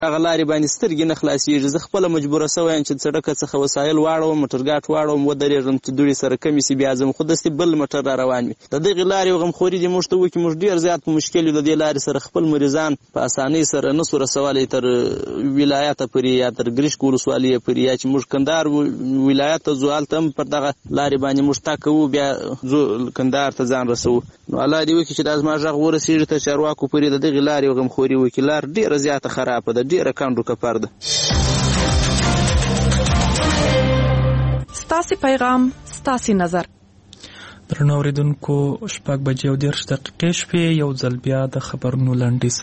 هغه لارې باندې سترګې نه خلاصېږي. زه خپله مجبوره سوی یم چې سړک څخه وسایل واړوم، موټرګاټ واړوم، ودرېږم چې دوړې سره کمې سي، بیا ځم خو داسې بل موټر را روان وي. د دغې لارې غمخوري دې موږ ته وکړي. موږ ډېر زیات په مشکل یو. د دې لارې سره خپل مریضان په اسانۍ سره نه سو رسولی تر ولایته پورې یا تر ګرشک ولسوالۍ پورې، یا چې موږ کندهار ولایت ته ځو هلته هم پر دغه لارې باندې موږ تګ کوو، بیا ځو کندهار ته ځان رسوو. نو الله دې وکړي چې دا زما غږ ورسېږي تر چارواکو پورې، د دغې لارې غمخوري وکړي. لار ډېره زیاته خرابه ده، ډېره کنډو کپر ده. ستاسې پیغام، ستاسې نظر. درنو اوریدونکو، 6:30 شپې یو ځل بیا د خبرونو لنډیز.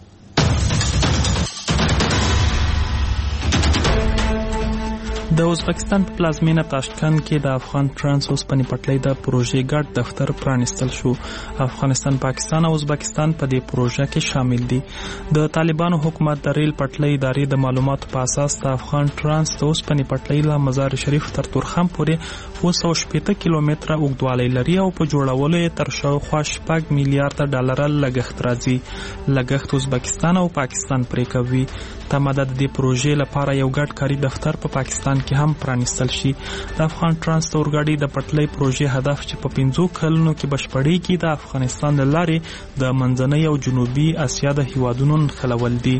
د ازبکستان په پلازمینه تاشکند کې د افغان ترانس اوسپنې پټلۍ د پروژې ګډ دفتر پرانیستل شو. افغانستان، پاکستان او ازبکستان په دې پروژه کې شامل دي. د طالبانو حکومت د ریل پټلۍ ادارې د معلوماتو په اساس د افغان ترانس د اوسپنې پټلۍ له مزار شریف تر تورخم پورې 260 کیلومتره اوږدوالی لري او په جوړولو یې تر شاوخوا 6 میلیارډ ډالر لګښت راځي. لګښت ازبکستان او پاکستان پرې کوي. تمه ده د دې پروژې لپاره یو ګډ کاري دفتر په پاکستان کې هم پرانیستل شي. د افغان ترانس د اورګاډي د پټلۍ پروژې هدف چې په 5 کلونو کې بشپړېږي د افغانستان له لارې د منځنۍ او جنوبي اسیا د هیوادونو نښلول دي.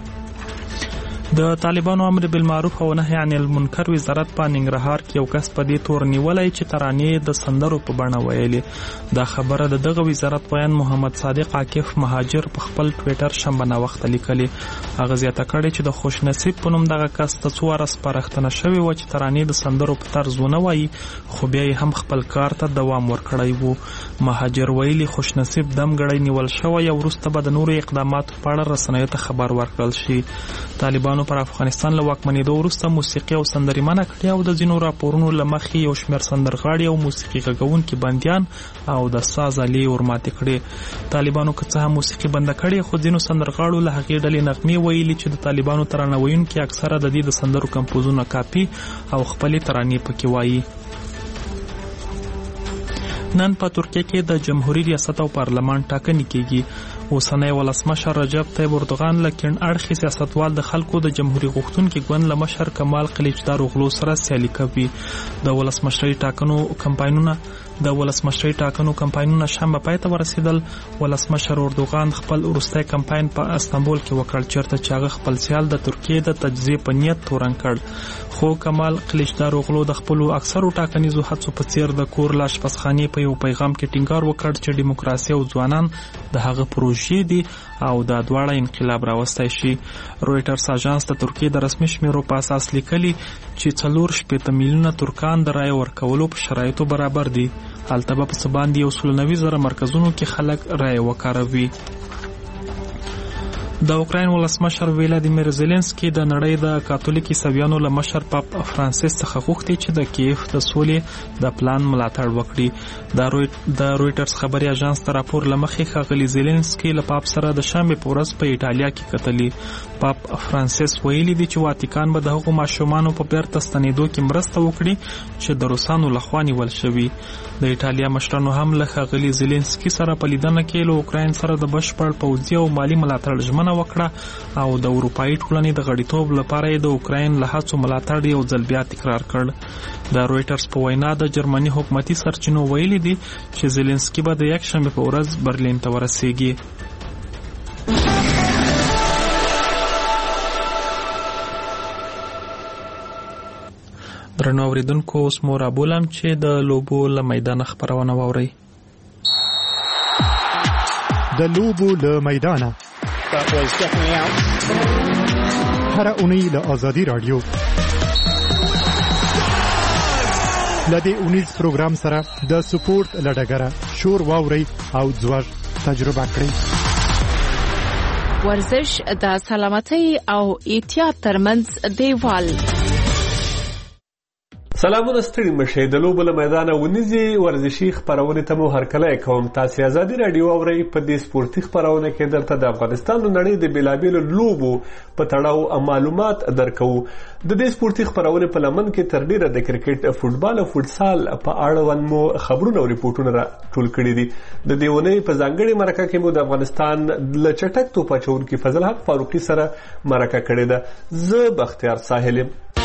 د طالبانو امر بالمعروف او نهي عن المنکر وزارت په ننګرهار کې یو کس په دې تور نیولای چې ترانې د سندرو په بڼه ویلې. دا خبره د دغه وزارت ویان محمد صادق عاکف مهاجر په خپل ټویټر شنبه ناوخته لیکلي. هغه زیاته کړې چې د خوشنصیب په نوم دغه کس ته 4 ورځې سپارښتنه شوې وه چې ترانې د سندرو په طرز ونه وایي، خو بیا یې هم خپل کار ته دوام ورکړی و. مهاجر ویلي خوشنصیب دمګړی نیول شوی او وروسته به د نورو اقداماتو په اړه رسنیو ته خبر ورکړل شي. طالبانو پر افغانستان له واکمنېدو وروسته موسیقي او سندرې منع کړې او د ځینو راپورونو له مخې یو شمېر سندرغاړي او موسیقي غږونکي بندیان او د ساز آلې ورماتې کړې. طالبانو که څه هم موسیقي بنده کړې، خو ځینو سندرغاړو له هغې ډلې نغمې ویلي چې د طالبانو ترانه ویونکي اکثره د دې د سندرو کمپوزونه کاپي او خپلې ترانې پکې وایي. نن په ترکیه کې د جمهوریت ریاست او پارلمان ټاکنې کېږي. اوسنی ولسمشر رجب طیب اردوغان له کیڼ اړخي سیاستوال د خلکو د جمهوریت غوښتونکي ګوند له مشر کمال قلیچدار اوغلو سره سیالي کوي. د ولسمشرۍ ټاکنو کمپاینونه شنبه پای ته ورسېدل. ولسمشر اردوغان خپل وروستی کمپاین په استانبول کې وکړ، چېرته چې هغه خپل سیال د ترکیې د تجزیې په نیت تورن کړ. خو کمال قلیچدار اوغلو د خپلو اکثرو ټاکنیزو هڅو په څیر د کور له اشپزخانې په یو پیغام کې ټینګار وکړ چې دیموکراسي او ځوانان د هغه پروژې دي او دا دواړه انقلاب راوستی شي. رویټرز اژانس د ترکیې د رسمي شمیرو په اساس لیکلي چې 4 میلیونه ترکان د رایې ورکولو په شرایطو برابر دي. هلته به په څه باندې 190,000 مرکزونو کې خلک رایې وکاروي. د اوکراین ولسمشر ولادیمیر زيلنسکي د نړۍ د کاتولیک عیسویانو له مشر پاپ فرانسیس څخه غوښتي چې د کیف د سولې د پلان ملاتړ وکړي. د رویټرز خبري اژانس ته راپور لمخې ښاغلي زيلنسکي له پاپ سره د شنبې په ورځ په ایټالیا کې کتلي. پاپ فرانسیس ویلي دی چې واتیکان به د هغو ماشومانو په بیرته ستنېدو کې مرسته وکړي چې د روسانو لخوا نیول شوي. د ایټالیا مشرانو هم له ښاغلي زيلنسکي سره په لیدنه کې له اوکراین سره د بشپړ پوځي او مالي ملاتړ ژمنه وکړه او د اروپایي ټولنې د غړیتوب لپاره یې د اوکراین له هڅو ملاتړ یو ځل بیا تکرار کړ. د رویټرز په وینا د جرمني حکومتي سرچینو ویلي دي چې زيلنسکي به د یکشنبې په ورځ برلین ته ورسیږي. درنو اوریدونکو، اوس مو رابولم چې د لوبو له میدانه خبرونه واورئ. د لوبو له میدانه هر اونۍ له آزادي رادیو لدې اونیز پروګرام سره د سپورت لډګره شور واوري او ځوړ تجربه کړئ. ورزش د سلامتۍ او احتیاط ترمنځ دیوال. سلامونه ستړي مشه د لوبو له میدانه ونیزي ورزشي خبرونه ته مو هرکلی کوم. تاسو ازادي رادیو اورئ. په دې سپورتي خبرونه کې درته د افغانستان نړۍ د بیلابیلو لوبو په تړاو معلومات درکو. د دې سپورتي خبرونه په لمن کې تر ډیره د کرکټ، فوتبال او فوتسال په اړه مو خبرونه او ریپورتونه ټول کړي دي. د دې ونې په ځانګړي مرکه کې مو د افغانستان له چټک توپ اچونکي فضل حق فاروقي سره مرکه کړې ده. زه بختیار ساحل.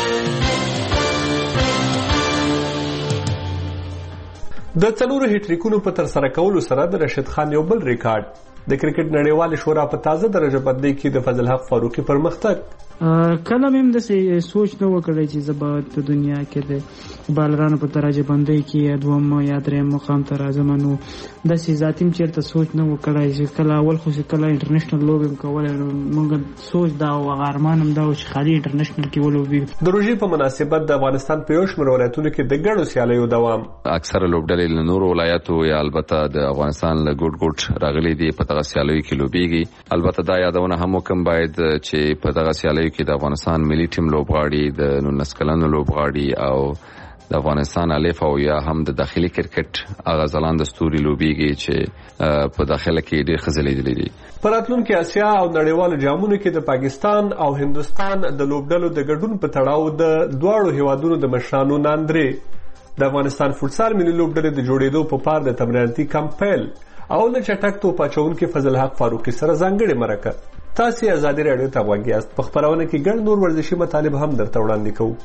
د 4 هټریکونو په تر سره کولو سره د رشید خان یو بل ریکارډ د کرکټ نړیوال شورا په تازه درجه بندۍ کې د فضل حق فاروقي پرمختګ. کله مې د سوچ نه وکړی چې زه به د دنیا کې د بالرانو په درجه بندۍ کې یا دوم یا دریم مقام ته راځم. نو داسې ذاتي م چېرته سوچ نه وکړی چې کله اول خو چې کله انټرنیشنل لوبې م کولی نو موږ سوچ دا او ارمان هم دا و چې خالي انټرنیشنل کې ولوبي. د روژې په مناسبت د افغانستان په یو شمېر ولایتونو کې د ګڼو سیالیو دوام. اکثره لوبډلې له نورو ولایتو یا البته د افغانستان له ګوټ راغلي دي په دغه سیالیو کې لوبېږي. البته دا یادونه هم وکم باید چې په دغه سیالیو کې د افغانستان ملي ټیم لوبغاړي، د 19 کلنو لوبغاړي او د افغانستان الف او یا هم د داخلي کرکټ هغه ځلان د ستوري لوبېږي چې په داخله کې ډېر خزلېدلې دي. په راتلونکي آسیا او نړیوالو جامونو کې د پاکستان او هندوستان د لوبډلو د ګډون په تړاو د دواړو هیوادونو د مشرانو ناندري. د افغانستان فوتسال ملي لوبډلې د جوړېدو په پار د تمریناتي کمپ پیل او له چټک توپ اچونکي فضل حق فاروقي سره ځانګړې مرکه. تاسو ازادي رادیو ته غوږ یاست. په خبرونه کې ګڼ نور ورزشي مطالب هم درته وړاندې کوو.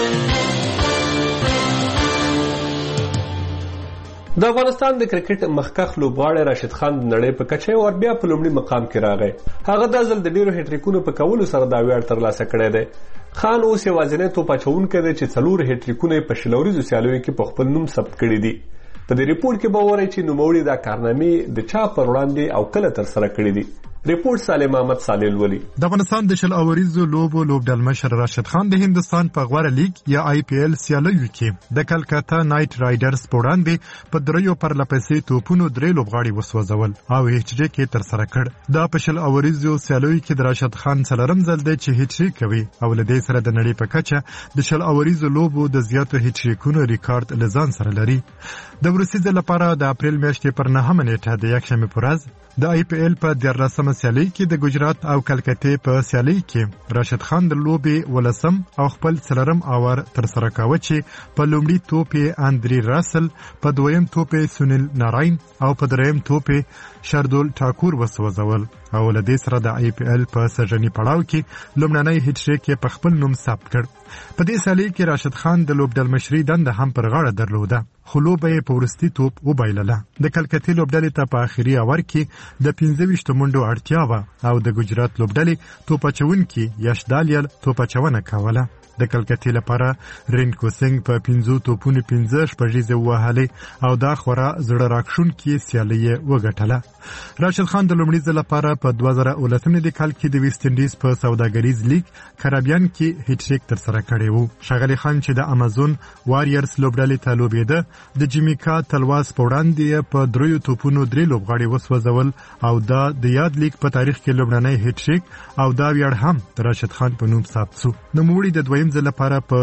د افغانستان د کرکټ مخکښ لوبغاړی راشد خان د نړۍ په کچه او بیا په لومړي مقام کې راغی. هغه د ځل د ډیرو هټریکونو په کولو سره دا ویاړ ترلاسه کړی دی. خان اوس یوازینی توپ اچونکی دی چې 4 هټریکونه په شلوريزو سیالیو کې په خپل نوم ثبت کړي دي. په دې ریپورت کې به وورئ چې نوموړي دا کارنامې د چا پر وړاندې او کله تر سره کړي دي. ریپورت سالم احمد صالح ولی. د افغانستان د شل اوریزو لوبو لوبډل مشر راشد خان د هندستان په غوړه لیګ یا آی پی ایل سیالیو کې د کلکتا نایټ رایډرز په وړاندې په دریو پرلپسې توپونو 3 لوبغاړي وسوځول او هیټریک یې تر سره کړ. دا په شل اوریزو سیالیو کې د راشد خان څلورم ځل دی چې هیټریک کوي او له دې سره د نړۍ په کچه د شل اوریزو لوبو د زیاتو هیټریکونو ریکارډ لزان سره لري. د وروستي ځل لپاره د اپریل میاشتې پر 9 نیټه د یکشنبه پر ورځ د آی پی ایل په 14مه سیالي کې د ګجرات او کلکتې په سیالي کې راشد خان د لوبې ولسم او خپل څلورم اور تر سره کاوه چې په لومړي توپ اندري راسل، په دویم توپ سنیل ناراین او په دریم توپ شردول ټاکور وسوځول او له دې سره د آی پی ایل په سژنی پړاو کې لومړنی هټریک په خپل نوم ثبت کړ. په دې سیالي کې راشد خان د لوبډل مشري دنده هم پر غاړه درلوده خو لوبه یې په وروستي توپ وبایلله. د کلکتې لوبډلې ته په آخري اور کې د 25 منډو اړتیا وه او د ګجرات لوبډلې توپ اچونکي یش دالیل توپ اچونه کوله. د کلکتې لپاره رینکو سنگ په 15 توپونو 15 شپږیزې ووهلې او دا خورا زړه راکښونکې سیالي یې وګټله. راشد خان د لومړي ځل لپاره په 2018 کال کې د ویسټ انډیز په سوداګریز لیګ کریبیان کې هټریک تر سره کړی و. ښاغلی خان چې د امازون واریرز لوبډلې ته لوبېده د جمیکا تلواس په وړاندې په 3 توپونو 3 لوبغاړي وسوځول او دا د یاد لیګ په تاریخ کې لومړنی هټریک او دا ویاړ هم د راشد خان په نوم ثبت شو. نوموړي د دویم ځل لپاره په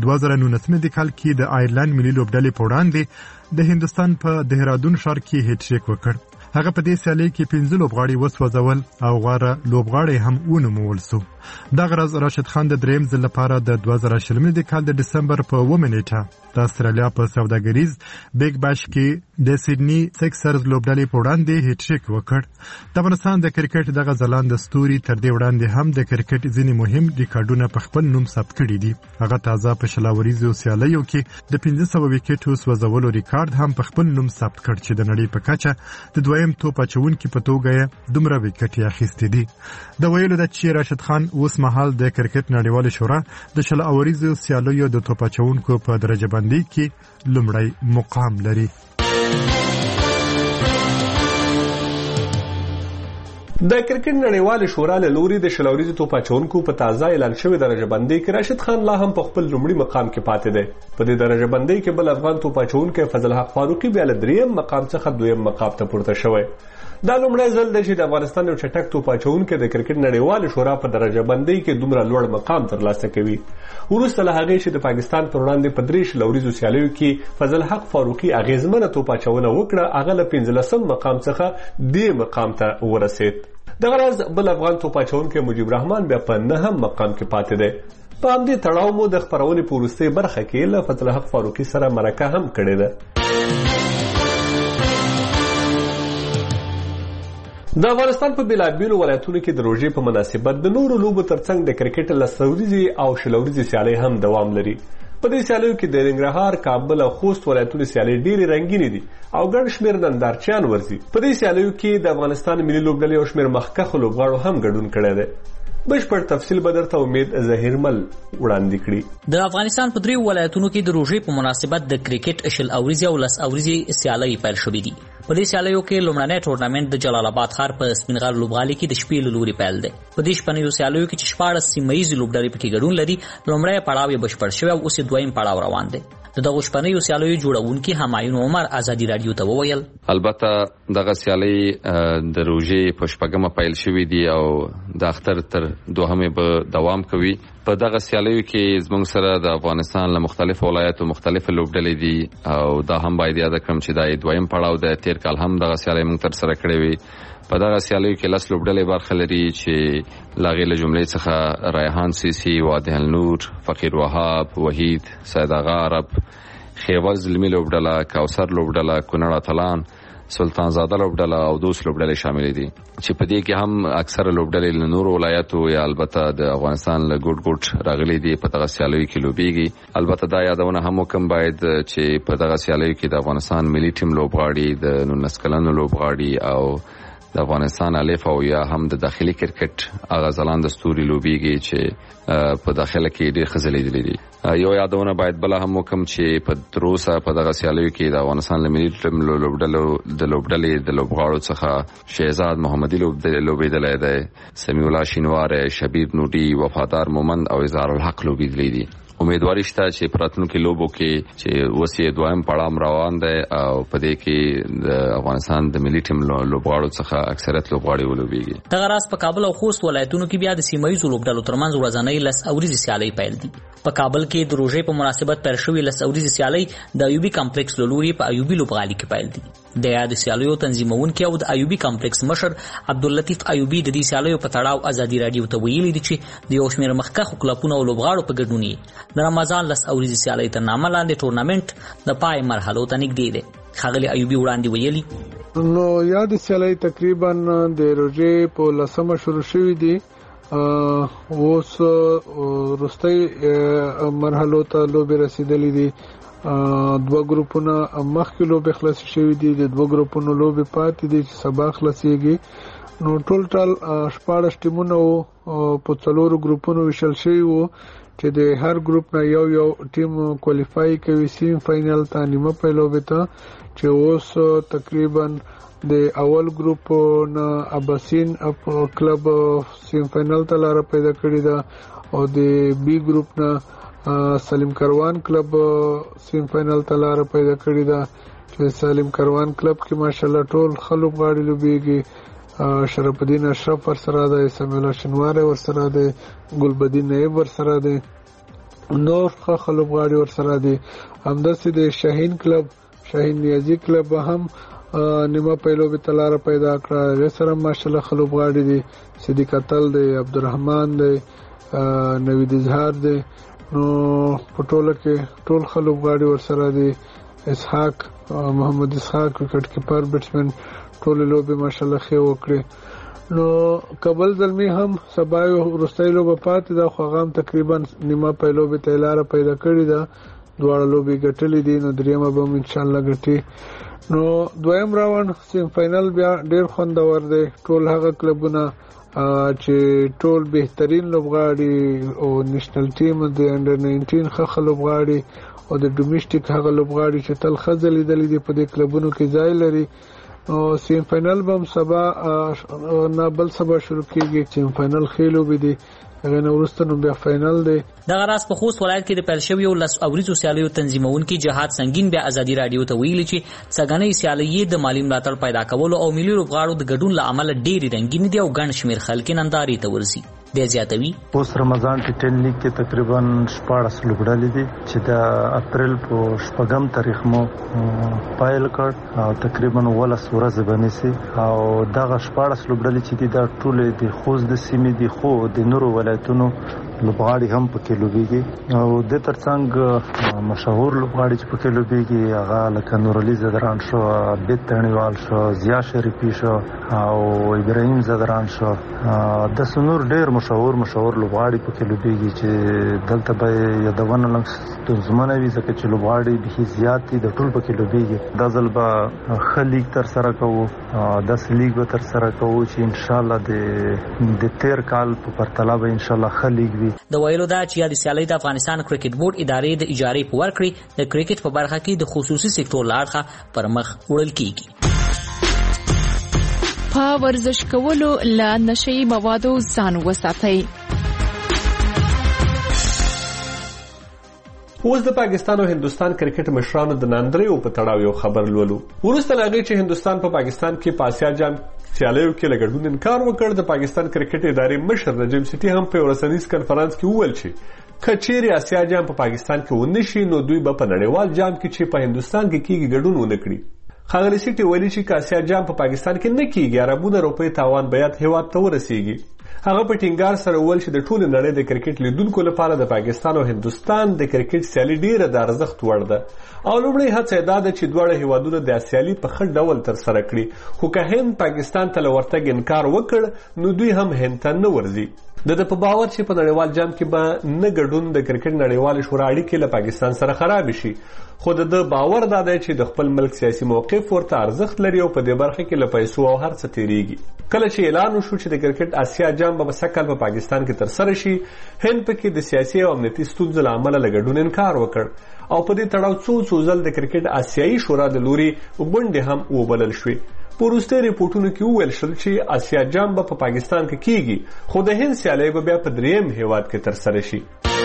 2019 کال کې د آیرلند ملي لوبډلې په وړاندې د هندستان په دهرادون ښار کې هټریک وکړ. هغه په دې سیالي کې 15 لوبغاړي وسوځول او غوره لوبغاړی هم ونومول شو. دغه ورځ راشد خان د دریم ځل لپاره د 2020 کال د ډسمبر په 9 نیټه د استرالیا په سوداګریز بیگ باش کې د سیدنی سکسرز لوبډلې په وړاندې هټریک وکړ. د افغانستان د کرکټ دغه ځلانده ستوري تر دې وړاندې هم د کرکټ ځینې مهم ریکارډونه په خپل نوم ثبت کړي دي. هغه تازه په شلاوریزو سیالیو کې د 1500 وکټو سوځولو ریکارډ هم په خپل نوم ثبت کړ چې د نړۍ په کچه د دویم توپ اچونکي په توګه دومره وکټې اخیستې دي. د ویلو د چې راشد خان اوس مهال د کرکټ نړیوال شورا د شل اوریزو سیالیو د توپ اچونکو په درجه بندۍ کې لومړی مقام لري. د کرکټ نړیوال شورا له لوري د شل اوریزو توپ اچونکو په تازه اعلان شوی درجه بندۍ کې راشد خان لا هم په خپل لومړي مقام کې پاتې دی. په دې درجه بندۍ کې بل افغان توپ اچونکی فضل حق فاروقي بیا له 3م مقام څخه 2م مقام ته پورته شوی. دا لومړی ځل دی چې د افغانستان یو چټک توپ اچوونکی د کرکټ نړیوالې شورا په درجه بندۍ کې دومره لوړ مقام ترلاسه کوي. وروسته له هغې چې د پاکستان پر وړاندې په 3 لوریزو سیالیو کې فضل حق فاروقي اغیزمنه توپ اچونه وکړه، هغه له 15 مقام څخه دې مقام ته ورسېد. دغه راز بل افغان توپ اچونکی مجيب رحمان بیا په 9 مقام کې پاتې دی. په همدې تړاو مو د خپرونې په وروستۍ برخه کې له فضل حق فاروقي سره مرکه هم کړې ده. د افغانستان په بېلابېلو ولایتونو کې د روژې په مناسبت د نورو لوبو ترڅنګ د کرکټ 10 ورځې او 20 ورځې سیالۍ هم دوام لري. په دې سیالیو کې د ننګرهار، کابل او خوست ولایتونو سیالۍ ډېرې رنګینې دي او ګڼ شمېر نندارچیان ورځي. په دې سیالیو کې د افغانستان ملي لوبډلې او شمېر مخکښو لوبغاړو هم ګډون کړی دی. بشپړ تفصیل به درته امید ظهیرمل وړاندې کړي. د افغانستان په 3 ولایتونو کې د روژې په مناسبت د کرکټ 20 ورځې او 10 ورځې سیالۍ پیل شوې دي. په دې سیالیو کې لومړنی ټورنمنټ د جلال آباد ښار په سپینغر لوبغالي کې د شپې له لوري پیل دی. په دې شپنیو سیالیو کې چې 14 سیمه ییزې لوبډلې پکې ګډون لري، لومړی پړاو یې بشپړ شوی او اوس دویم پړاو روان دی. د دغه شپنیو سیالیو جوړونکي همایون عمر ازادي رادیو ته وویل، البته دغه سیالۍ د روژې په 8مه پیل شوې دي او د اختر تر 2مه به دوام کوي. په دغه سیالیو کې زموږ سره د افغانستان له مختلفو ولایتو مختلف لوبډلې دي او دا هم باید یاد کړم چې دا دویم پړاو د تیر کال هم دغه سیالۍ موږ تر سره کړې وي. په دغه سیالیو کې 10 لوبډلې برخه لري چې لاغې له جملې څخه ریحان سیسی، وادي النور، فقیر وهاب، وحید، سید آغا عرب، خیبر زلمی لوبډله، کوثر لوبډله، کونړ اتلان، سلطان زاده لوبډله او دوست لوبډلې شامل دي چې په دې کې هم اکثره لوبډلې له نورو ولایتو یا البته د افغانستان له ګډ راغلي دي په دغه سیالیو کې لوبېږي. البته دا یادونه هم وکم باید چې په دغه سیالیو کې د افغانستان ملي ټیم لوبغاړي، د 19 کلنو لوبغاړي او د افغانستان الف او یا هم د داخلي کرکټ هغه ځلانده ستوري لوبېږي چې په داخله کې ډېر ښه ځلېدلي دي. یو یادونه باید بله هم وکم چې په تروسه په دغه سیالیو کې د افغانستان له ملي ټیم لوبډلې د لوبغاړو څخه شهزاد محمدي لوبېدلی دی، سمیع الله شینواری، شبیر نوډي، وفادار مومند او اظهار الحق لوبېدلي دي. امیدواري شته چې په راتلونکي لوبو کې چې اوس یې دویم پړاو روان دی او په دې کې د افغانستان د ملي ټیم لوبغاړو څخه اکثریت لوبغاړي ولوبېږي. دغه راز په کابل او خوست ولایتونو کې بیا د سیمه ییزو لوبډلو ترمنځ ورځنۍ 10 ورځې سیالۍ پیل دي. په کابل کې د روژې په مناسبت پیل شوې 10 ورځې سیالۍ د ایوبي کمپلیکس له لوري په ایوبي لوبغالي کې پیل دي. د یاد سیالیو تنظیمونکي او د ایوبي کمپلیکس مشر عبداللطیف ایوبي د دې سیالیو په تړاو ازادي رادیو ته ویلي دي چې د یو شمېر مخکښو کلبونو او لوبغاړو په ګډون یې د رمضان 10 ورځې سیالۍ تر نامه لاندې ټورنمنټ د پای مرحلو ته نږدې دی. ښاغلي ایوبي وړاندې ویلي، نو یاد سیالۍ تقریبا د روژې په 10مه شروع شوې دي. اوس وروستۍ مرحلو ته لوبې رسیدلې دي. 2 ګروپونه مخکې لوبې خلاص شوې دي، د 2 ګروپونو لوبې پاتې دي چې سبا خلاصيږي. نو ټول 14 ټیمونه په 4 ګروپونو ویشل شوي وو چې د هر ګروپ نه یو ټیم کوالیفای کوي سیم فائنل ته، نیمه پیلوبې ته، چې اوس تقریبا د اول ګروپ نه اباسین کلب سیم فائنل ته لار پیدا کړې ده او د بی ګروپ نه سلیم کروان کلب سیم فائنل ته لار پیدا کړې ده چې سلیم کروان کلب کې ماشاءالله ټول خلک غاړي لوبېږي. شرف الدین اشرف ورسره دی، سمیع الله شینواری ورسره دی، ګلبدین نایب ورسره دی، نور خلک غاړي ورسره دی. همداسې د شاهین کلب، شاهین نیازی کلب هم نیمه پیلوبې ته لاره پیدا کړه، هغې سره ماشاءالله خلک غاړي دي. صدیق اتل دی، عبدالرحمن دی، نوید اظهار دی. نو په ټوله کې ټول خلک غاړي ورسره دي. اسحاق محمد اسحاق وکټ کیپر بیټسمن ټول لوبې ماشاءالله ښه وکړي. نو کابل زلمی هم سبا یو وروستۍ لوبه پاتې ده خو هغه هم تقریبا نیمه پیلوبې ته لاره پیدا کړې ده. دواړه لوبې ګټلې دي، نو دریمه به هم انشاءالله ګټي. نو دویم راوند سیم فائنل بیا ډیر خوندور دی. ټول هغه کلبونه چې ټول بهترین لوبغاړي او نېشنل ټیم د انډر 19 ښه لوبغاړي او د ډومیسټیک هغه لوبغاړي چې تل ښه ځلېدلي دي په دې کلبونو کې ځای لري. سیم فائنل به هم سبا نه بل سبا شروع کېږي. سیم فائنل ښې لوبې دي هغه نه وروسته نو بیا فائنل دی. دغه راز په خوست ولایت کې د پیل شویو لس اوریزو سیالیو تنظیمونکي جهاد سنگین بیا ازادي رادیو ته ویلي چې څنګهنۍ سیالۍ د مالی ملاتړ پیدا کولو او ملي لوبغاړو د ګډون له امله ډېرې رنګینې دي او ګڼ شمېر خلک نندارې ته ورځي. د زیاتوي اوس رمضان ټي 10 لیګ کې تقریبا 14 لوبډلې دي چې د اپریل په 8 تاریخ مو پایل کړ او تقریبا 18 ورځې باندې او دغه 14 لوبډلې چې دي دا ټول د خوست د سیمې دي خو د نورو ولایتونو لوبغاړي هم پکې لوبيږي او د ترڅنګ مشهور لوبغاړي چې پکې لوبيږي هغه لکه نور علي زدران شو، بیت تڼیوال شو، ضیا شریفي شو او ابراهیم زدران شو. د سنور ډېر مشهور لوبغاړي پکې لوبيږي چې دلته به یادونه لږ زمونه وي ځکه چې لوبغاړي به زیات دي د ټول پکې لوبيږي. د ځل به خلیګ تر سره کوو، د سلیګ به تر سره کوو چې ان شاء الله د 13 کال په پرتله به ان شاء الله خلیګ د ویلو دا چې د سیالۍ د افغانستان کرکټ بورډ ادارې د اجارې په ورکړې د کرکټ په برخه کې د خصوصي سکتور لاړخه پر مخ وړل کیږي. په ورزش کولو له نشئی موادو ځان وساتئ. اوس د پاکستان او هندستان کرکټ مشرانو د ناندریو په تړاو یو خبر لولو. وروسته لاغي چې هندستان په پاکستان کې په آسیا جام سیالیو کې لګډون انکار وکړ، د پاکستان کرکټ ادارې مشر نجم سیټي هم په ورسنیز کانفرنس کې وویل چې کچېری آسیا جام په پاکستان کې ونشي نو دوی به په نړیوال جام کې چې په هندستان کې کېږي ګډون ونه کړي. ښاغلي سیټي ویلي چې آسیا جام په پاکستان کې نه کېږي اربونه روپۍ تاوان بیات هیواد ته ورسیږي. هغه په ټینګار سره وویل چې د ټول نړۍ د کرکټ لیدونکو لپاره د پاکستان او هندستان د کرکټ سیالي ډیره د ارزښت وړ ده او لومړی هڅه دا ده چې دواړه هیوادونه د سیالي په ښه ډول ترسره کړي. خو که هند پاکستان ته له ورتګ انکار وکړ نو دوی هم هند ته نه ورځي. د په باور چې په نړیوال جام کې به نه ګډون د کرکټ نړیوال شورا اړیکې له پاکستان سره خراب شي. خو د باور دا دی چې د خپل ملک سیاسي موقف ورته ارزښت لري او په دې برخه کې له پیسو او هر څه تیریږي. کله چې اعلان وشو چې د کرکټ آسیا جام به سکهال په پاکستان کې ترسره شي، هند پکې د سیاسي او امنیتي ستونزو له امله له ګډون انکار وکړ او په دې تړاو څو ځل د کرکټ آسیایي شورا د لوري غونډې هم وبلل شوې. په وروستي ریپورټونو کې وویل شول چې آسیا جام به په پاکستان کې کیږي خو د هند سیالۍ به بیا په دریم هیواد کې ترسره شي.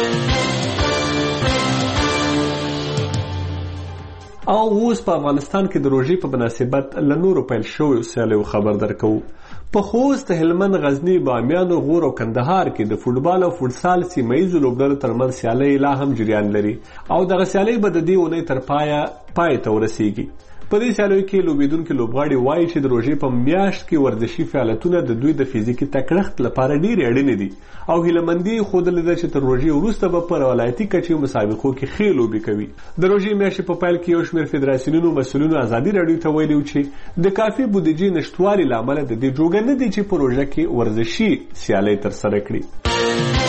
او اوس په افغانستان کې د روژې په مناسبت له نورو پیل شویو سیالیو خبر درکوو. په خوست، هلمند، غزنی، بامیان، غور او کندهار کې د فوټبال او فوټسال سیمه‌ییزو لوبډلو ترمنځ سیالۍ لا هم جریان لري او دغه سیالۍ به د دې اونۍ تر پای ته ورسیږي. په دې سیالیو کې لوبیدونکي لوبغاړي وایي چې د روژې په میاشت کې ورزشي فعالیتونه د دوی د فزیکي تکړښت لپاره ډېرې اړینې دي او هیلهمندي ښودلې ده چې تر روژې وروسته به په ولایتي کچې مسابقو کې ښې لوبې کوي. د روژې میاشتې په پیل کې یو شمېر فدراسیونونو مسؤلینو ازادي راډیو ته ویلي چې د کافي بودیجې نشتوالي له امله د دې جوګه نه دي چې په روژه کې ورزشي سیالۍ ترسره کړي.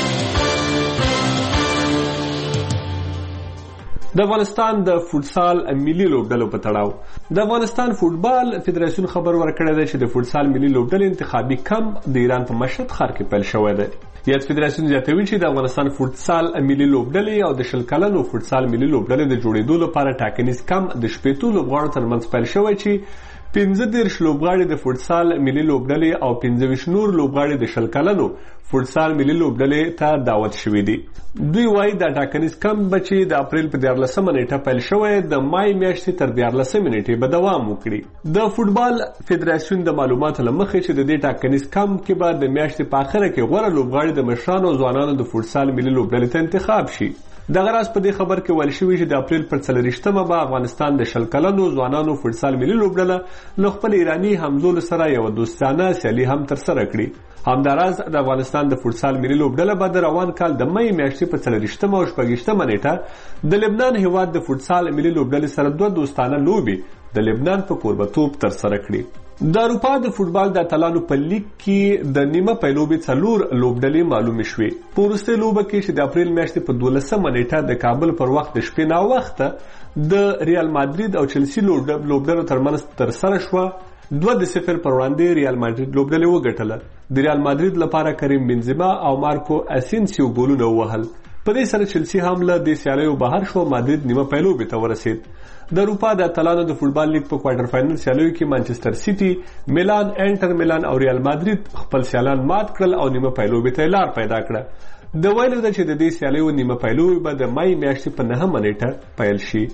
د افغانستان د فوټسال ملي لوبډلو په تړاو د افغانستان فوټبال فدراسیون خبر ورکړی دی چې د فوټسال ملي لوبډلې انتخابي کمپ د ایران په مشهد ښار کې پیل شوی دی. یاد فدراسیون زیاتوي چې د افغانستان فوټسال ملي لوبډلې او د 20 کلنو فوټسال ملي لوبډلې د جوړېدو لپاره ټاکنیز کمپ د 15 لوبغاړو ترمنځ پیل شوی چې 15 لوبغاړي د فوټسال ملي لوبډلې او 15 نور لوبغاړي د 20 کلنو فوټسال ملي لوبډلې ته دعوت شوي دي. دوی وایي دا ټاکنیز کمپ به چې د اپریل په 14 نیټه پیل شوی د مای میاشتې تر 14 نیټې به دوام وکړي. د فوټبال فدراسیون د معلوماتو له مخې چې د دې ټاکنیز کمپ کې به د میاشتې په اخره کې غوره لوبغاړي د مشرانو او ځوانانو د فوټسال ملي لوبډلې ته انتخاب شي. دغه راز په دې خبر کې ویل شوی چې د اپریل پر 4 به افغانستان د 20 کلنو ځوانانو فوټسال ملي لوبډله له خپل ایرانی همزولو سره یو دوستانه سیالي هم ترسره کړي. همداراز د افغانستان د فوټسال ملي لوبډله به د روان کال د مای میاشتې په 4 او 6 نیټه د لبنان هیواد د فوټسال ملي لوبډلې سره 2 دوستانه لوبې د لبنان په کوربتوب ترسره کړي. د اروپا د فوټبال د اتلانو په لیګ کې د نیمه پیلوبې 4 لوبډلې معلومې شوې. په وروستۍ لوبه کې چې د اپریل میاشتې په 12 نیټه د کابل پر وخت د شپې ناوخته د ریال مادرید او چلسی لوبډلو ترمنځ ترسره شوه. 2-0 پر وړاندې ریال مادرید لوبډلې وګټله. د ریال مادرید لپاره کریم بنزما او مارکو اسینسیو ګولونه ووهل. په دې سره چلسی هم له دې سیالیو بهر شو، مادرید نیمه پای لوبې ته ورسید. د اروپا د اتلانو د فوټبال لیګ په کوارټر فائنل سیالیو کې مانچستر سیټي، میلان، انټر میلان او ریال مادرید خپل سیالان مات کړل او نیمه پای لوبې ته لار پیدا کړه. د ویلو ده چې د دې سیالیو نیمه پای لوبې به د مای میاشتې په 9 نیټه پیل شي.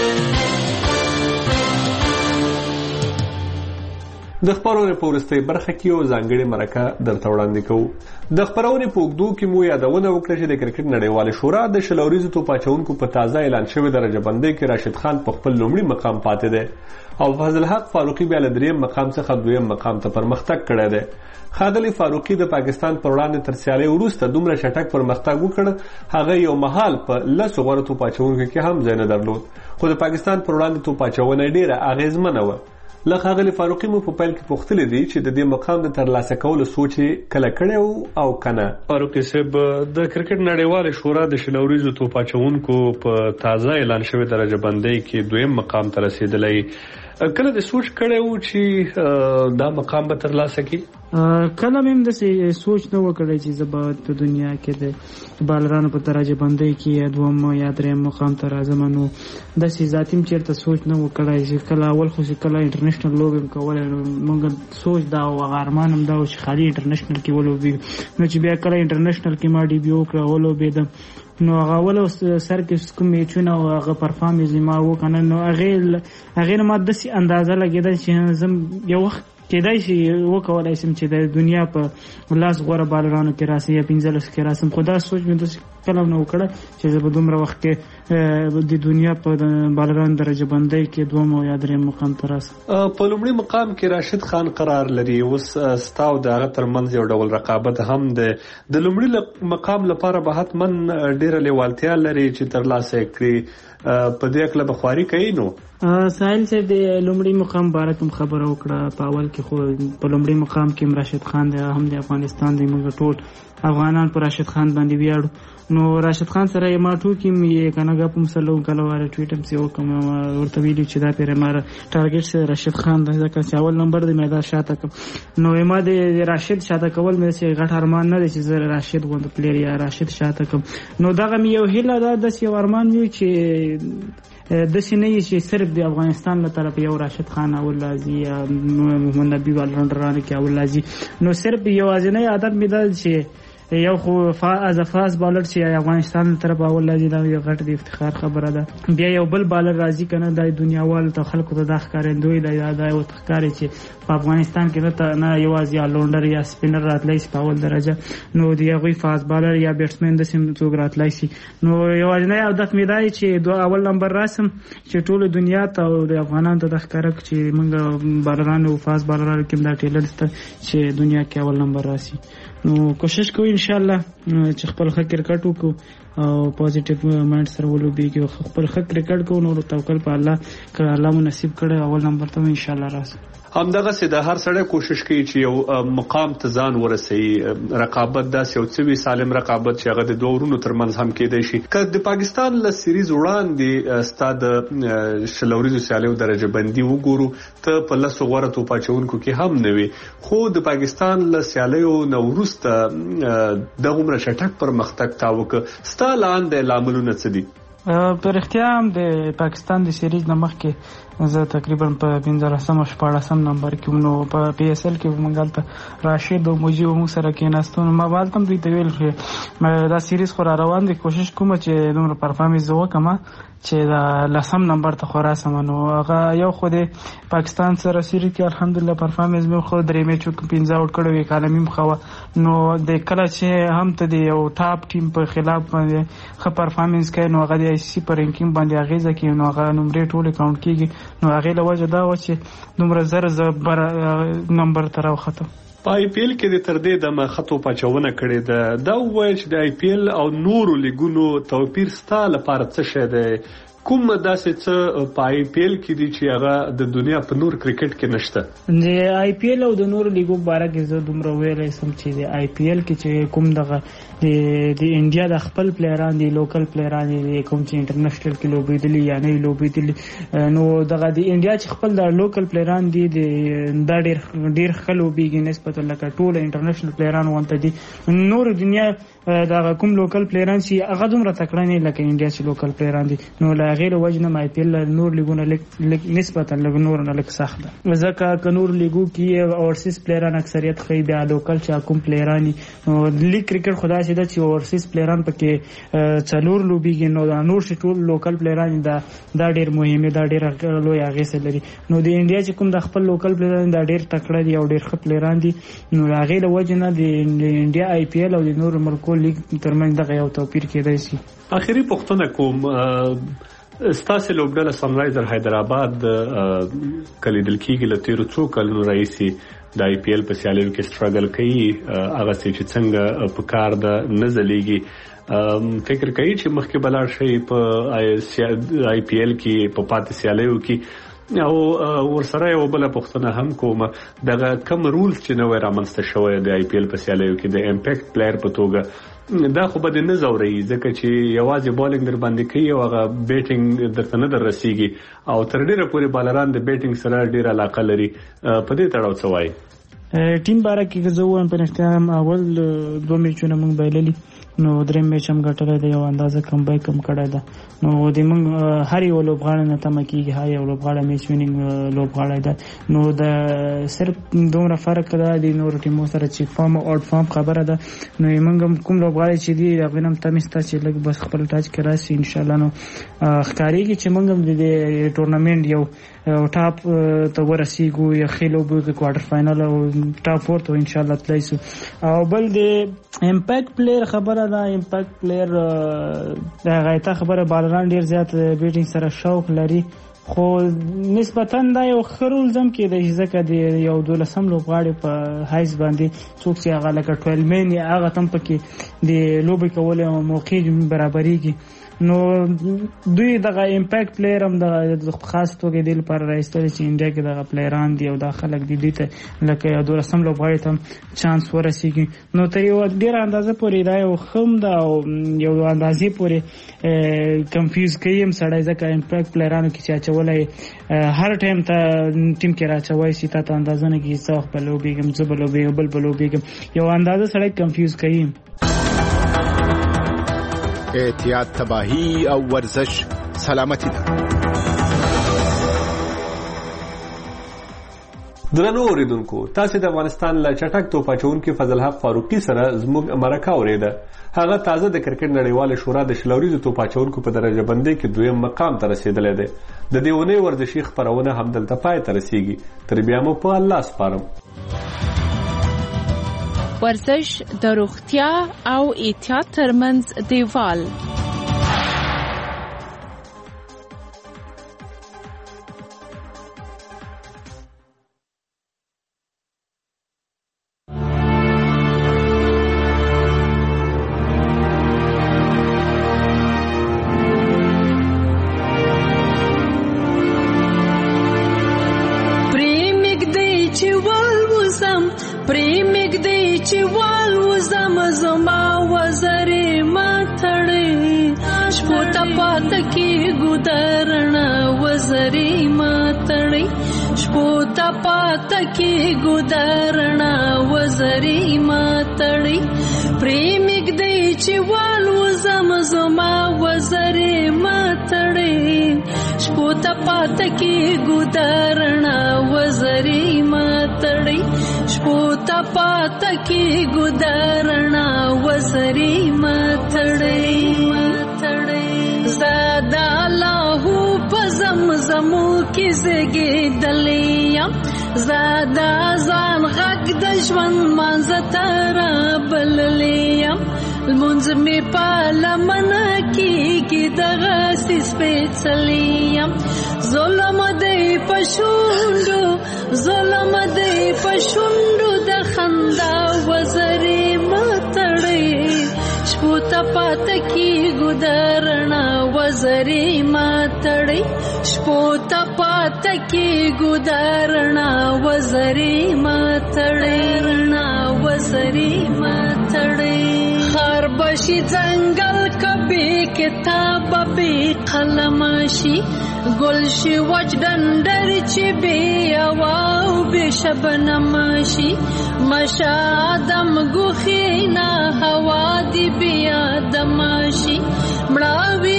د خبرونې په وروستۍ برخه کې یو ځانګړې مرکه درته وړاندې کوو. د خبرونې په اوږدو کې مو یادونه وکړه چې د کرکټ نړیوالې شورا د شل اوریزو توپ اچوونکو په تازه اعلان شوې درجه بندۍ کې راشد خان په خپل لومړي مقام پاتې دی او فضل حق فاروقي بیا له 3م مقام څخه 2م مقام ته پرمختګ کړی دی. خادلی فاروقي د پاکستان پر وړاندې تر سیالۍ وروسته دومره چټک پرمختګ وکړ، هغه یو مهال په 10 غوره توپ اچوونکو کې هم ځای نه درلود، خو د پاکستان پر وړاندې توپ اچونه ډیره اغیزمنه وه. له ښاغلي فاروقي مو په پیل کې پوښتلي دي چې د دې مقام د ترلاسه کولو سوچ یې کله کړی او کنه. فاروقي صاحب، د کرکټ نړیوالې شورا د شل اوریزو توپ اچوونکو په تازه اعلان شوې درجه بندۍ کې 2م مقام ته رسیدلی، کله د سوچ کړی و چې دا مقام به ترلاسه کړي؟ کله مې هم داسې سوچ نه و کړی چې زه به په دنیا کې د بالرانو په درجه بندۍ کې 2م یا 3م مقام ته راځم. نو داسې ذاتي م چېرته سوچ نه و کړی چې کله اول خو چې کله انټرنیشنل لوبې م کولی، نو موږ سوچ دا و ارمان هم دا و چې خالي انټرنیشنل کې ولوبېږو. نو چې بیا کله انټرنیشنل کې ما ډیبیو وکړه ولوبېدم، نو هغه اول سر کې کوم میچونه او هغه پرفارمنس ما وکړه، نو هغې نه ما داسې اندازه لګېده چې زه یو وخت کېدای شي وکولای شم چې د دنیا په 10 غوره بالرانو کې راسم یا 15 کې راسم، خو دا سوچ مې داسې کله نه وکړه چې زه به دومره وخت کې د دنیا په بالرانو درجه بندۍ کې 2م او یا 3م مقام ته راسم. په لومړي مقام کې راشد خان قرار لري، اوس ستا او د هغه ترمنځ یو ډول رقابت هم ده. د لومړي مقام لپاره به حتما ډېره لیوالتیا لري چې ترلاسه کړي، په دې اړه به خواري کوي. نو ساحل صاحب د لومړي مقام باره کوم خبره وکړه په اول کې، خو په لومړي مقام کې راشد خان دی، هم د افغانستان دی، موږ ټول افغانان په راشد خان باندې ویاړو. نو راشد خان سره یې ما ټوکې مې کنه په مسلو کله واره ټویټ هم سي وکم، ورته ویلي چې دا پیره ما ټارګټ سره راشد خان دی، ځکه چې اول نمبر دی مې دا شاته کوم. نو ما د راشد شاته کول مې چې غټ ارمان نه دی چې زه راشد غوند پلیر یا راشد شاته کوم. نو دغه مې یو هیله ده، داسې یو ارمان وي چې داسې نه وي چې صرف د افغانستان له طرفه یو راشد خان اولازي یا محمد نبي والرانډرانو کې اولازي، نو صرف یوازینی عادت مې ده چې یو خو از فاست بالر چې افغانستان له طرفه اولازي، دا یو غټ د افتخار خبره ده. بیا یو بل بالر راځي کنه د دنیاوال ته خلکو ته دا ښکارندوی دی، دا یو ښکاري چې په افغانستان کې نه یوازې آلراونډر یا سپینر راتلی شي په اول درجه، نو د هغوی فاست بالر یا بیټسمین داسې څوک راتلی شي. نو یوازینی عادت مې دی چې اول نمبر راسم چې ټولو دنیا ته او د افغانانو ته دا ښکاره کړو چې موږ بالرانو فاست بالرانو کې دا ټیلنټ شته چې دنیا کې اول نمبر راسي. نو کوشش کوو انشاءالله چې خپل ښه کرکټ وکړو او پوزټیو مایند سره ولوبېږو، خپل ښه کرکټ کوو، نو توکل په الله، که الله مو نصیب کړی اول نمبر ته انشاءالله راسو. همدغسې د هر سړی کوشش کوي چې یو مقام ته ځان ورسوي. رقابت داسې یو څه وي، سالم رقابت چې هغه د دوه ورونو ترمنځ هم کېدی شي. که د پاکستان له سیریز وړاندې ستا د شل اوریزو سیالیو درجه بندي وګورو، ته په 10 غوره توپ اچوونکو کې هم نه وي، خو د پاکستان له سیالیو نه وروسته دغومره چټک پرمختګ تا وکړ. ستا لاندې لاملونه څه دي؟ په رښتیا هم د پاکستان د سیریز نه مخکې زه تقریبا په 15 او 14 نمبر کې، نو په پی اس ال کې موږ هلته راشد او مجیب موږ سره کېناستو، نو ما به هلته هم دوی ته ویل چې دا سیریز خو را روان دی، کوشش کوم چې دومره پرفارمنس زه وکړم چې د 10 نمبر ته خو راسم. نو هغه یو خو د پاکستان سره سیریز کې الحمدلله پرفارمنس مې خو 3 میچو کې 15 آوټ کړی وي، کالمي مخه وه. نو د کله چې هم ته د یو ټاپ ټیم په خلاف باندې ښه پرفارمنس کوي، نو هغه د آی سی سی په رینکینګ باندې اغېزه کوي، نو هغه نمرې ټولې کاونټ کېږي. نو هغې له وجه دا وه چې دومره زه نمبر ته راوختم. په آی پی ایل کې د تر دې دمه خطو پاچونه کړې ده. دا وویل چې د آی پی ایل او نورو لیګونو توپیر ستا لپاره څه شی دی؟ کوم داسې څه په آی پی ایل کې دي چې هغه د دنیا په نور کرکټ کې نشته؟ د آی پی ایل او د نور لیګو باره کې زه دومره ویلی سم چې د آی پی ایل کې چې کوم دغه د انډیا د خپل پلیران دي، لوکل پلیران دي، کوم چې انټرنیشنل کې لوبېدلي یا نه لوبېدلي، نو دغه د انډیا چې خپل د لوکل پلیران دي دا ډېر ښه لوبېږي نسبتا لکه ټول انټرنیشنل پلیران غونته دي. نور دنیا دغه کوم لوکل پلیران چې هغه دومره تکړه نه لکه انډیا چې لوکل پلیران دي، نو له هغې له وجې نه آی پی ایل نور لیګونه لږ نسبتا لږ نور نه لږ سخت ده، ځکه که نور لیګو کې اورسیز پلیران اکثریت ښیي، بیا لوکل چې کوم پلیران دي نو لیګ کرکټ خو داسې ده چې اورسیز پلیران پکې 4 لوبېږي، نو نور چې ټول لوکل پلیران دا ډېر مهم دا ډېر لوی اغېزه لري. نو د انډیا چې کوم د خپل لوکل پلیران دا ډېر تکړه دي او ډېر ښه پلیران دي، نو هغې له وجې نه د انډیا آی پی ایل او د نورو ملکو لیګ ترمنځ دغه یو توپیر کېدای شي. اخري پوښتنه کوم، ستاسې لوبډله سنرایزر حیدرآباد کلیدل کېږي له تېرو څو کلونو راهیسې د آی پی ایل په سیالیو کې سټرګل کوي، هغسې چې څنګه په کار ده نه ځلیږي. فکر کوي چې مخکې به لاړ شئ په آی پی ایل کې په پاتې سیالیو کې؟ او ورسره یو بله پوښتنه هم کوم، دغه کم رولز چې نوی رامنځته شوی د آی پی ایل په سیالیو کې د امپیکټ پلیر په توګه، دا خو به دې نه ځوري ځکه چې یوازې بالینګ در باندې کوي او هغه بیټینګ درته نه در رسیږي، او تر ډېره پورې بالران د بیټینګ سره ډېر علاقه لري. په دې تړاو څه وایي؟ ټیم باره کې که زه ووایم په رښتیا هم اول 2 میچونه موږ بایللي، نو 3 میچ هم ګټلی دی، یو اندازه کمبیک هم کړی ده. نو د موږ هر یو لوبغاړی نه تمه کېږي هر یو لوبغاړی میچ وینینګ لوبغاړی ده. نو د صرف دومره فرق ده د نورو ټیمو سره چې فارم او آوټ فارم خبره ده. نو موږ هم کوم لوبغاړی چې دي هغوی نه هم تمې شته چې لږ بس خپل ټاچ کې راشي انشاءالله. نو ښکارېږي چې موږ هم د ټورنمنټ یو ټاپ ته ورسیږو یا ښې لوبې وکړو، کوارټر فاینل او ټاپ 4 ته انشاءالله تللی سو. او بل د امپیکټ پلیر خبره ده، امپیکټ پلیر د غایطه خبره بالران ډېر زیات بیټینګ سره شوق لري، خو نسبتا دا یو ښه رول هم کېدای شي ځکه د یو 12 لوبغاړي په حیث باندې څوک چې هغه لکه 12 مین یا هغه هم پکې د لوبې کولو موقع برابرېږي. نو دوی دغه امپیکټ پلیر هم د خاص توګه د لپاره راایستل چې انډیا کې دغه پلیران دي او دا خلک دي دوی ته لکه 12 لوبغاړي ته هم چانس ورسیږي. نو تر یو ډېره اندازه پورې دا یو ښه هم ده او یو اندازې پورې کنفیوز کوي هم سړی ځکه امپیکټ پلیرانو کې چې اچولی هر ټایم ته ټیم کې راچوی شي، تا ته اندازه نه کېږي څه وخت به لوبېږم، زه به لوبېږم، بل به لوبېږم، یو اندازه سړی کنفیوز کوي. احتیاط تباہی او ورزش سلامتی ده. درنو اوریدونکو، تاسو د افغانستان له چټک توپ اچوونکي فضل حق فاروقي سره زموږ مرکه اوریده. هغه تازه د کرکټ نړیواله شورا د شلوريزو توپ اچوونکو په درجه بندۍ کې 2م مقام ته رسیدلی دی. د دې ونې ورزشي خبرونه همدلته پای ته رسیږي. تر بیا مو په الله سپارم. ورزش د روغتیا او احتیاط ترمنځ دیوال. زادا ځان غږ د ژوند مانځه ترا بللیم المنځ می په لمنه کېږي دغه سپېڅلیم ظلم دی په شونډو د خندا وزرې متړې شپو ته پات کی ګدارنا وزري ماتړي شپو ته پات کی ګدارنا وزري ماتړي رڼا وزري ماتړي خار بشي ځنګل کبي کتاب به قلمشي گلشی وچ دندر چی بی اواو بی شبنمشی مشا آدم گوخینا هوا دی بی آدمشی مڑاوی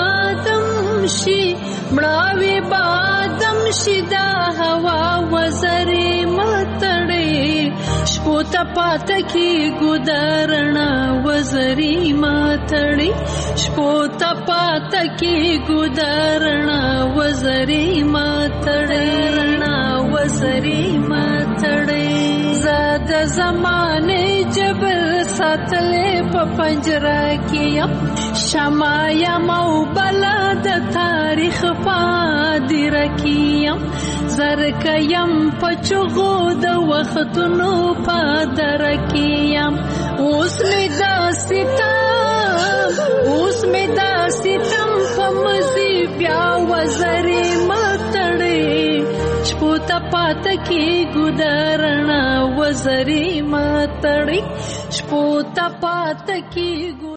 بادم شی دا هوا وزری متڑی شپوتا پاتا کی گدارنا وزری ماتڑی شپوتا پاتا کی گدارنا وزری ماتڑی وزری ماتڑی زاد زمانے جبر ساتلے پا پنجرہ کیم شمایا مو بلا دا تاریخ پادی رکیم زرکیم پچغو دا وقتنو پادر کیم اوس می دا ستم پا مزی بیا وزری ماتڑی شپوتا پاتا کی گدارنا وزری ماتڑی شپوتا پاتا کی